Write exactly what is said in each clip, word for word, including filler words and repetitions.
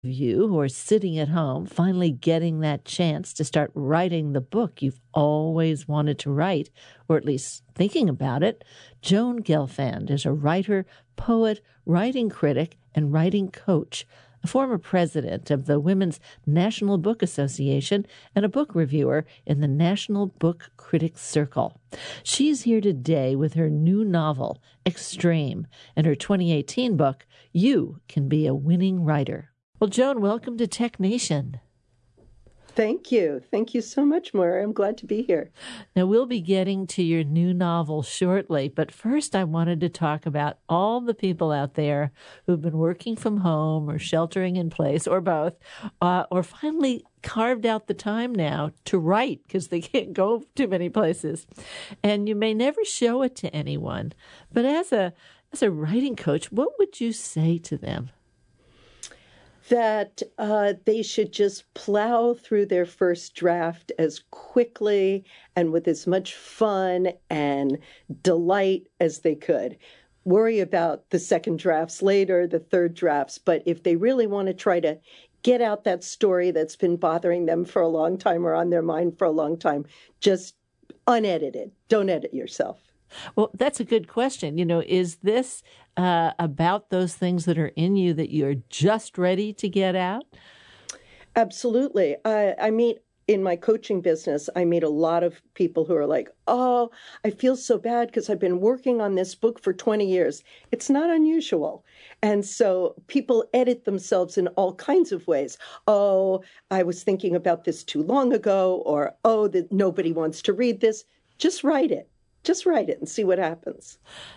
you who are sitting at home, finally getting that chance to start writing the book you've always wanted to write, or at least thinking about it. Joan Gelfand is a writer, poet, writing critic, and writing coach, a former president of the Women's National Book Association and a book reviewer in the National Book Critics Circle. She's here today with her new novel, Extreme, and her twenty eighteen book, You Can Be a Winning Writer. Well, Joan, welcome to Tech Nation. Thank you. Thank you so much, Moira. I'm glad to be here. Now, we'll be getting to your new novel shortly, but first I wanted to talk about all the people out there who've been working from home or sheltering in place, or both, uh, or finally carved out the time now to write because they can't go too many places. And you may never show it to anyone, but as a as a writing coach, what would you say to them? That uh, they should just plow through their first draft as quickly and with as much fun and delight as they could. Worry about the second drafts later, the third drafts, but if they really want to try to get out that story that's been bothering them for a long time or on their mind for a long time, just unedited. Don't edit yourself. Well, that's a good question. You know, is this uh, about those things that are in you that you're just ready to get out? Absolutely. I, I meet in my coaching business, I meet a lot of people who are like, oh, I feel so bad because I've been working on this book for twenty years. It's not unusual. And so people edit themselves in all kinds of ways. Oh, I was thinking about this too long ago, or, oh, that nobody wants to read this. Just write it. Just write it and see what happens.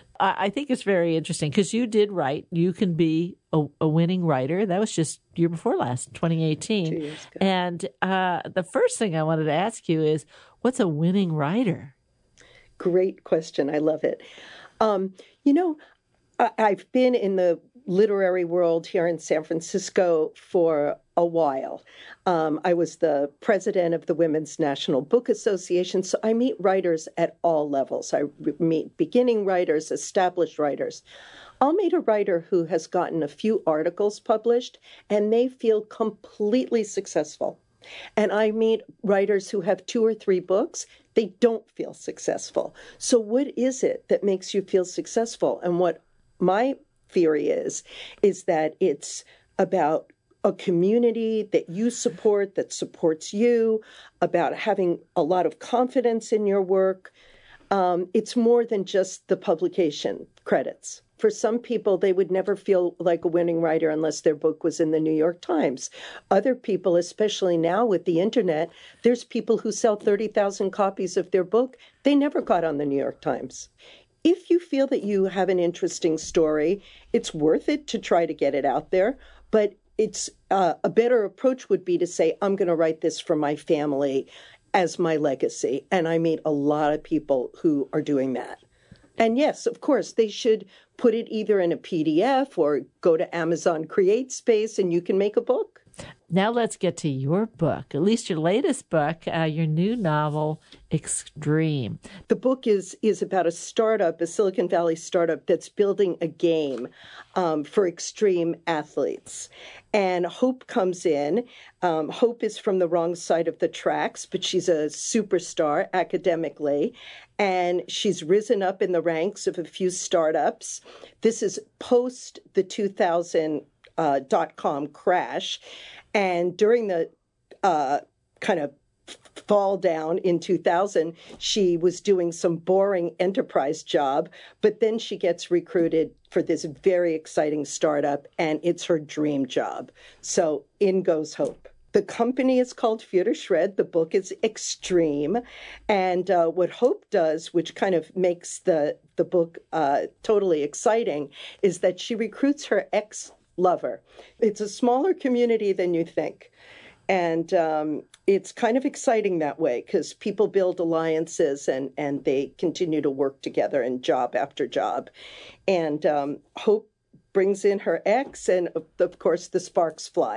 I think it's very interesting because you did write. You can be a, a winning writer. That was just year before last, twenty eighteen. Two years ago. And uh, the first thing I wanted to ask you is, what's a winning writer? Great question. I love it. Um, you know, I, I've been in the literary world here in San Francisco for a while. Um, I was the president of the Women's National Book Association, so I meet writers at all levels. I meet beginning writers, established writers. I'll meet a writer who has gotten a few articles published, and they feel completely successful. And I meet writers who have two or three books. They don't feel successful. So what is it that makes you feel successful? And what my theory is, is that it's about a community that you support, that supports you, about having a lot of confidence in your work. Um, it's more than just the publication credits. For some people, they would never feel like a winning writer unless their book was in the New York Times. Other people, especially now with the internet, there's people who sell thirty thousand copies of their book. They never got on the New York Times. If you feel that you have an interesting story, it's worth it to try to get it out there, but it's uh, a better approach would be to say, I'm going to write this for my family as my legacy. And I meet a lot of people who are doing that. And yes, of course, they should put it either in a P D F or go to Amazon CreateSpace and you can make a book. Now let's get to your book, at least your latest book, uh, your new novel, Extreme. The book is is about a startup, a Silicon Valley startup that's building a game um, for extreme athletes. And Hope comes in. Um, Hope is from the wrong side of the tracks, but she's a superstar academically. And she's risen up in the ranks of a few startups. This is post the two thousand uh, dot-com crash. And during the uh, kind of fall down in two thousand, she was doing some boring enterprise job, but then she gets recruited for this very exciting startup, and it's her dream job. So in goes Hope. The company is called Fear to Shred. The book is Extreme. And uh, what Hope does, which kind of makes the, the book uh, totally exciting, is that she recruits her ex-lover. It's a smaller community than you think. And um, it's kind of exciting that way because people build alliances and, and they continue to work together in job after job. And um, Hope brings in her ex, and of course, the sparks fly.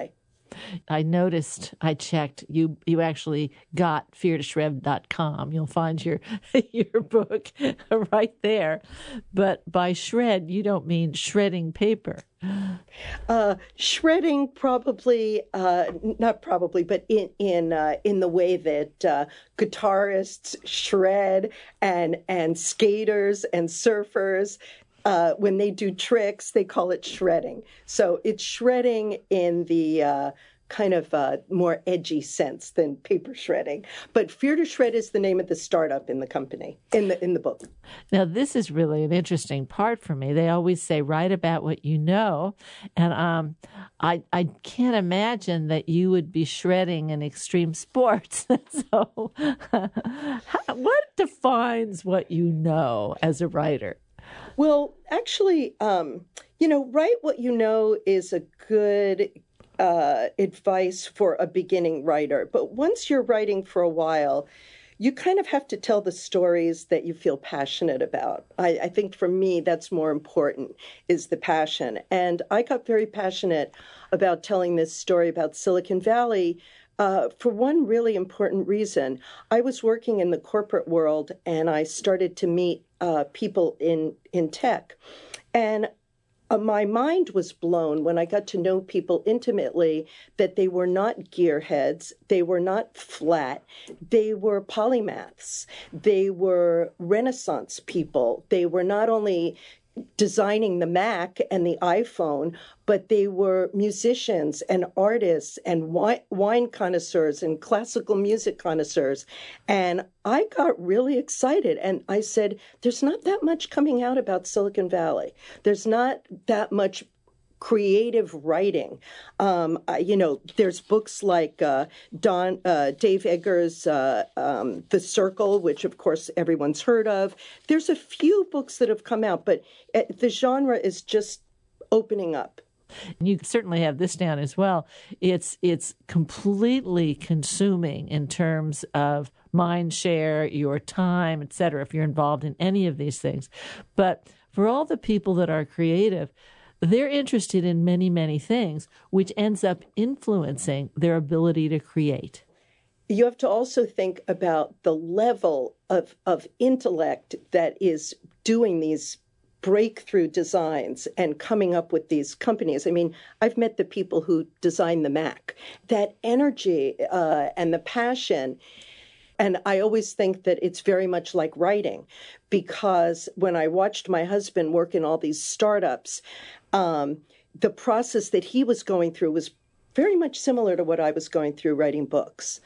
I noticed, I checked, you you actually got fear to shred dot com. You'll find your your book right there. But by shred, you don't mean shredding paper. Uh, shredding probably, uh, not probably, but in in uh, in the way that uh, guitarists shred and and skaters and surfers. Uh, when they do tricks, they call it shredding. So it's shredding in the uh, kind of uh, more edgy sense than paper shredding. But Fear to Shred is the name of the startup in the company, in the in the book. Now, this is really an interesting part for me. They always say, write about what you know. And um, I, I can't imagine that you would be shredding in extreme sports. So how, what defines what you know as a writer? Well, actually, um, you know, write what you know is a good uh, advice for a beginning writer. But once you're writing for a while, you kind of have to tell the stories that you feel passionate about. I, I think for me, that's more important, is the passion. And I got very passionate about telling this story about Silicon Valley Uh, for one really important reason. I was working in the corporate world, and I started to meet uh, people in, in tech. And uh, my mind was blown when I got to know people intimately that they were not gearheads, they were not flat, they were polymaths, they were Renaissance people. They were not only designing the Mac and the iPhone, but they were musicians and artists and wine, wine connoisseurs and classical music connoisseurs. And I got really excited. And I said, there's not that much coming out about Silicon Valley. There's not that much creative writing. Um, I, you know, there's books like uh, Don, uh, Dave Eggers' uh, um, The Circle, which, of course, everyone's heard of. There's a few books that have come out, but uh, the genre is just opening up. You certainly have this down as well. It's it's completely consuming in terms of mind share, your time, et cetera, if you're involved in any of these things. But for all the people that are creative, they're interested in many, many things, which ends up influencing their ability to create. You have to also think about the level of, of intellect that is doing these breakthrough designs and coming up with these companies. I mean, I've met the people who designed the Mac. That energy uh, and the passion. And I always think that it's very much like writing, because when I watched my husband work in all these startups, um, the process that he was going through was very much similar to what I was going through writing books.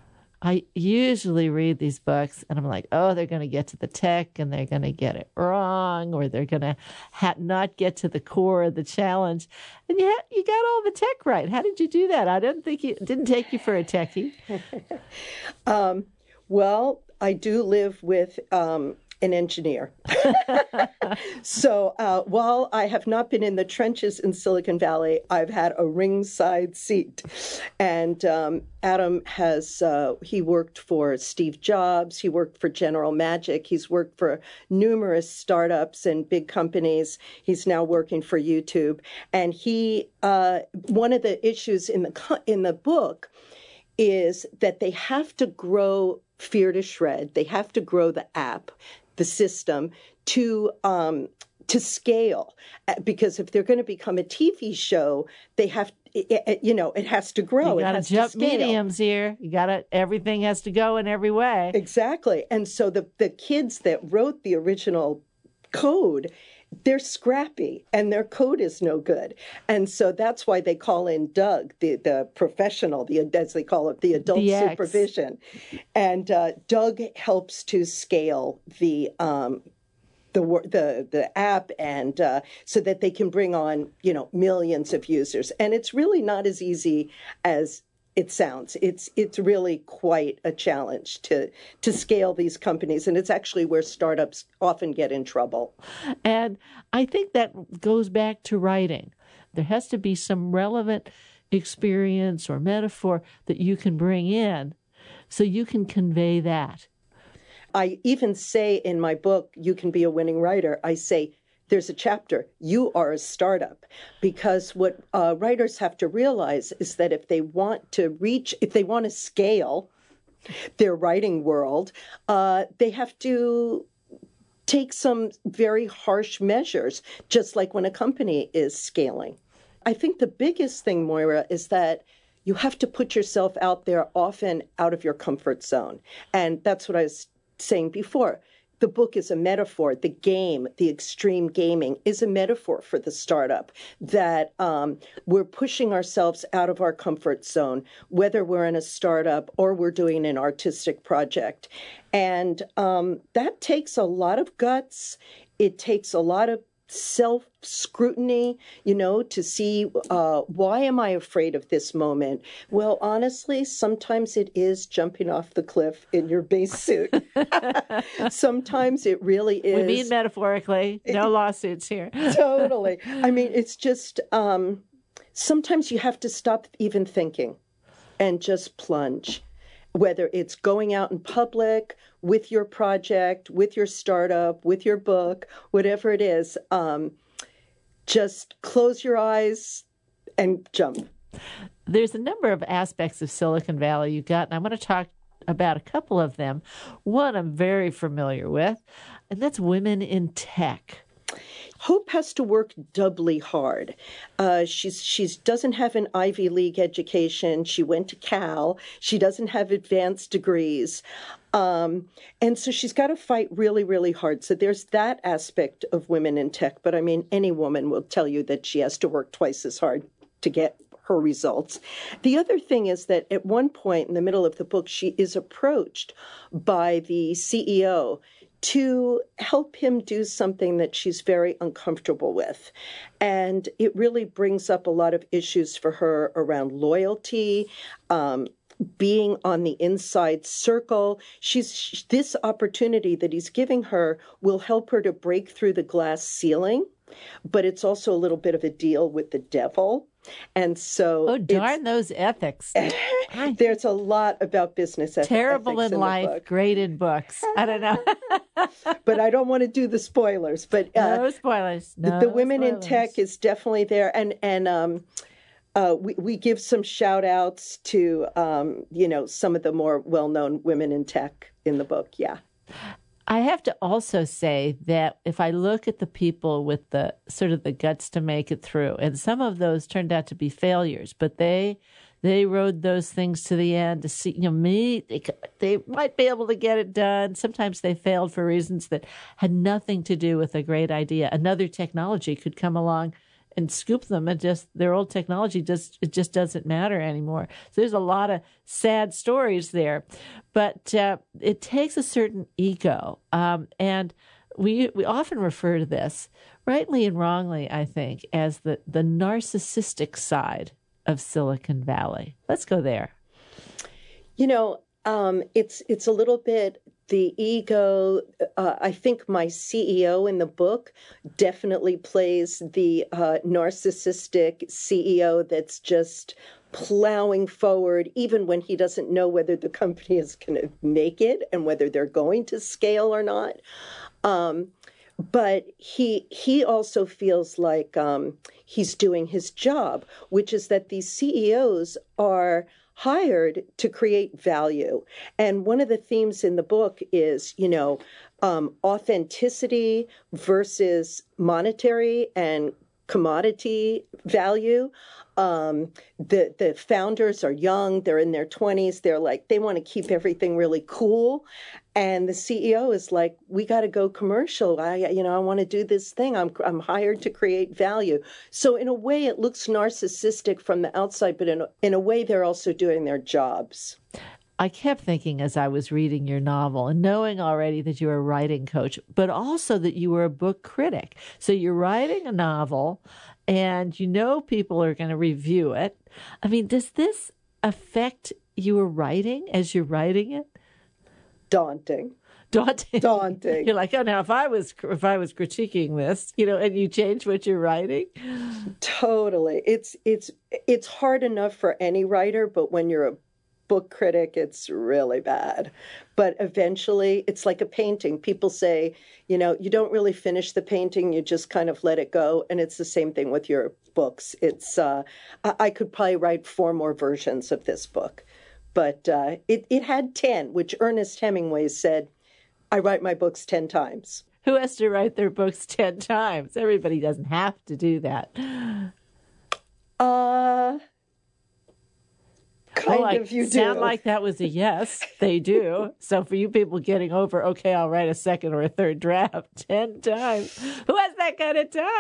I usually read these books and I'm like, oh, they're going to get to the tech and they're going to get it wrong, or they're going to ha- not get to the core of the challenge. And you, ha- you got all the tech right. How did you do that? I didn't think you, it didn't take you for a techie. um, well, I do live with um, an engineer. So uh, while I have not been in the trenches in Silicon Valley, I've had a ringside seat. And um, Adam has, uh, he worked for Steve Jobs, he worked for General Magic, he's worked for numerous startups and big companies. He's now working for YouTube. And he, uh, one of the issues in the in the book is that they have to grow Fear to Shred. They have to grow the app, the system, to um, to scale. Because if they're going to become a T V show, they have, it, it, you know, it has to grow. You got to jump mediums here. You got to, everything has to go in every way. Exactly. And so the the kids that wrote the original code, they're scrappy and their code is no good. And so that's why they call in Doug, the, the professional, the as they call it, the adult D X. supervision. And uh, Doug helps to scale the um, the the the app, and uh, so that they can bring on, you know, millions of users. And it's really not as easy as it sounds. It's it's really quite a challenge to to scale these companies, and it's actually where startups often get in trouble. And I think that goes back to writing. There has to be some relevant experience or metaphor that you can bring in so you can convey that. I even say in my book, You Can Be a Winning Writer, I say, there's a chapter, you are a startup. Because what uh, writers have to realize is that if they want to reach, if they want to scale their writing world, uh, they have to take some very harsh measures, just like when a company is scaling. I think the biggest thing, Moira, is that you have to put yourself out there, often out of your comfort zone. And that's what I was saying before. The book is a metaphor. The game, the extreme gaming, is a metaphor for the startup, that um, we're pushing ourselves out of our comfort zone, whether we're in a startup or we're doing an artistic project. And um, that takes a lot of guts. It takes a lot of self-scrutiny, you know, to see, uh, why am I afraid of this moment? Well, honestly, sometimes it is jumping off the cliff in your base suit. Sometimes it really is. We mean metaphorically. No lawsuits here. Totally. I mean, it's just, um, sometimes you have to stop even thinking and just plunge. Whether it's going out in public with your project, with your startup, with your book, whatever it is, um, just close your eyes and jump. There's a number of aspects of Silicon Valley you got, and I'm going to talk about a couple of them. One I'm very familiar with, and that's women in tech. Hope has to work doubly hard. Uh, she's she's doesn't have an Ivy League education. She went to Cal. She doesn't have advanced degrees. Um, and so she's got to fight really, really hard. So there's that aspect of women in tech. But I mean, any woman will tell you that she has to work twice as hard to get her results. The other thing is that at one point in the middle of the book, she is approached by the C E O to help him do something that she's very uncomfortable with. And it really brings up a lot of issues for her around loyalty, um, being on the inside circle. She's this opportunity that he's giving her will help her to break through the glass ceiling, but it's also a little bit of a deal with the devil. And so, oh darn those ethics! There's a lot about business ethics. Terrible in, in life, great in books. I don't know, but I don't want to do the spoilers. But uh, no spoilers. No the, the women spoilers. in tech is definitely there, and and um, uh, we we give some shout outs to um, you know, some of the more well known women in tech in the book. Yeah. I have to also say that if I look at the people with the sort of the guts to make it through, and some of those turned out to be failures, but they they rode those things to the end to see, you know, me, they, they might be able to get it done. Sometimes they failed for reasons that had nothing to do with a great idea. Another technology could come along and scoop them, and just their old technology just it just doesn't matter anymore. So there's a lot of sad stories there, but uh, it takes a certain ego, um, and we we often refer to this, rightly and wrongly, I think, as the the narcissistic side of Silicon Valley. Let's go there. You know, um, it's it's a little bit. The ego, uh, I think my C E O in the book definitely plays the uh, narcissistic C E O that's just plowing forward, even when he doesn't know whether the company is going to make it and whether they're going to scale or not. Um, but he he also feels like um, he's doing his job, which is that these C E Os are hired to create value. And one of the themes in the book is, you know, um, authenticity versus monetary and commodity value. Um, the the founders are young, they're in their twenties, they're like, they want to keep everything really cool. And the C E O is like, we got to go commercial. I, you know, I want to do this thing. I'm I'm hired to create value. So in a way, it looks narcissistic from the outside, but in a, in a way, they're also doing their jobs. I kept thinking as I was reading your novel and knowing already that you were a writing coach, but also that you were a book critic. So you're writing a novel and you know people are going to review it. I mean, does this affect your writing as you're writing it? Daunting. Daunting. Daunting. You're like, oh, now if I was if I was critiquing this, you know, and you change what you're writing. Totally. It's it's it's hard enough for any writer, but when you're a book critic, it's really bad. But eventually, it's like a painting. People say, you know, you don't really finish the painting, you just kind of let it go. And it's the same thing with your books. It's uh, I could probably write four more versions of this book. But uh, it, it had ten, which Ernest Hemingway said, I write my books ten times. Who has to write their books ten times? Everybody doesn't have to do that. Uh, kind oh, I of you do. Sound like that was a yes. They do. So for you people getting over, okay, I'll write a second or a third draft ten times. Who has that kind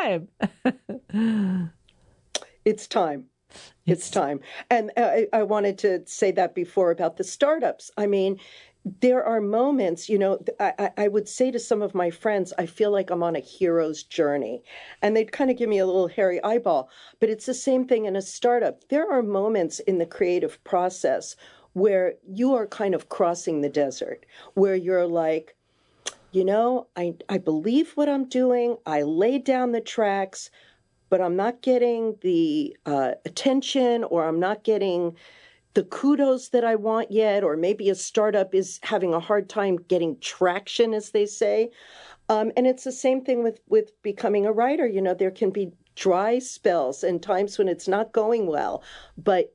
of time? It's time. It's time. And I, I wanted to say that before about the startups. I mean, there are moments, you know, I, I would say to some of my friends, I feel like I'm on a hero's journey. And they'd kind of give me a little hairy eyeball. But it's the same thing in a startup. There are moments in the creative process where you are kind of crossing the desert, where you're like, you know, I, I believe what I'm doing. I laid down the tracks, but I'm not getting the uh, attention, or I'm not getting the kudos that I want yet, or maybe a startup is having a hard time getting traction, as they say. Um, and it's the same thing with, with becoming a writer. You know, there can be dry spells and times when it's not going well. But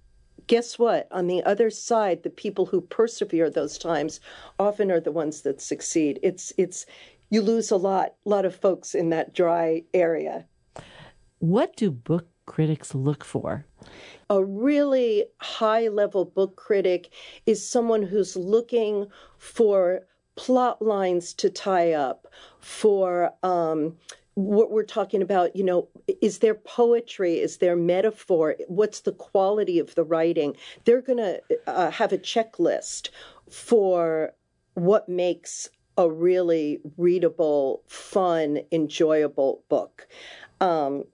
guess what? On the other side, the people who persevere those times often are the ones that succeed. It's, it's, you lose a lot, lot of folks in that dry area. What do book critics look for? A really high-level book critic is someone who's looking for plot lines to tie up, for um, what we're talking about, you know, is there poetry? Is there metaphor? What's the quality of the writing? They're going to uh, have a checklist for what makes a really readable, fun, enjoyable book. Um,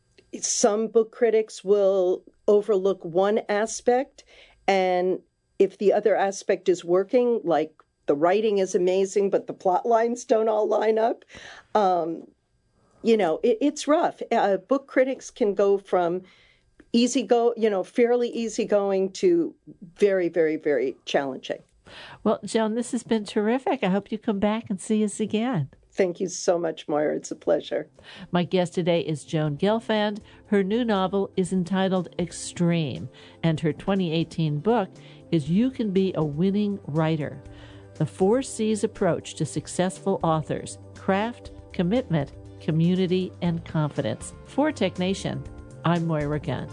Some book critics will overlook one aspect, and if the other aspect is working, like the writing is amazing, but the plot lines don't all line up, um, you know, it, it's rough. Uh, book critics can go from easy go, you know, fairly easygoing to very, very, very challenging. Well, Joan, this has been terrific. I hope you come back and see us again. Thank you so much, Moira. It's a pleasure. My guest today is Joan Gelfand. Her new novel is entitled Extreme, and her twenty eighteen book is You Can Be a Winning Writer: The Four C's Approach to Successful Authors: Craft, Commitment, Community, and Confidence. For Tech Nation, I'm Moira Gunn.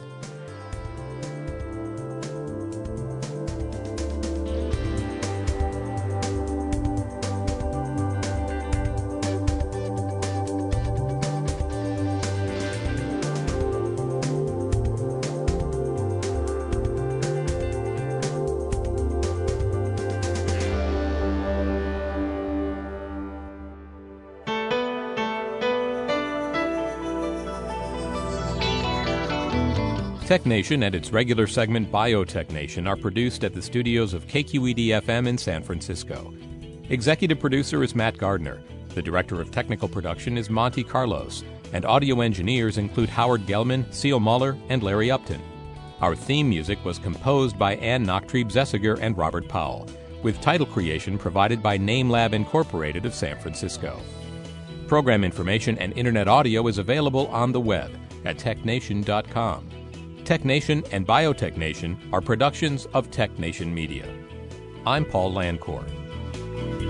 Tech Nation and its regular segment Biotech Nation are produced at the studios of K Q E D F M in San Francisco. Executive producer is Matt Gardner. The director of technical production is Monty Carlos. And audio engineers include Howard Gelman, Seal Muller, and Larry Upton. Our theme music was composed by Ann Nachtrieb-Zessiger and Robert Powell, with title creation provided by NameLab Incorporated of San Francisco. Program information and internet audio is available on the web at tech nation dot com. Tech Nation and Biotech Nation are productions of Tech Nation Media. I'm Paul Landcourt.